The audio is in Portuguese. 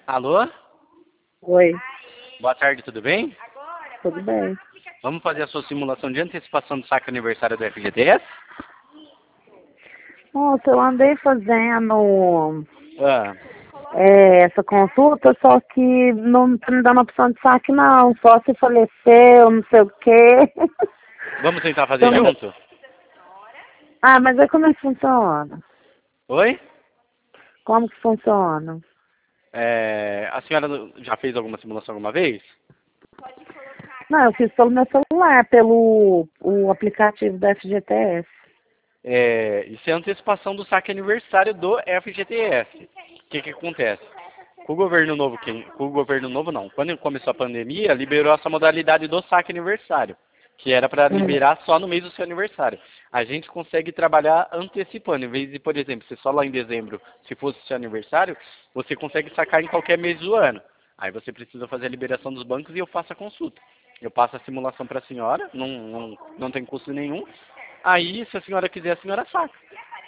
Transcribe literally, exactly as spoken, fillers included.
Alô? Oi, Boa tarde, tudo bem? tudo bem? Vamos fazer a sua simulação de antecipação do saque aniversário do F G T S? Nossa, eu andei fazendo Ah, é, essa consulta, só que não tá me dando opção de saque não, só se faleceu, não sei o quê. vamos tentar fazer Então, junto? ah, mas aí como é que funciona? Oi? Como que funciona? É, a senhora já fez alguma simulação alguma vez? Não, eu fiz pelo meu celular, pelo o aplicativo da F G T S. É, isso é antecipação do saque aniversário do F G T S. O que que acontece? Com o governo novo, quem, com o governo novo não. Quando começou a pandemia, liberou essa modalidade do saque aniversário, que era para Hum. liberar só no mês do seu aniversário. A gente consegue trabalhar antecipando, em vez de, por exemplo, se só lá em dezembro, se fosse seu aniversário, você consegue sacar em qualquer mês do ano. Aí você precisa fazer a liberação dos bancos e eu faço a consulta. Eu passo a simulação para a senhora, não, não, não tem custo nenhum. Aí, se a senhora quiser, a senhora saca.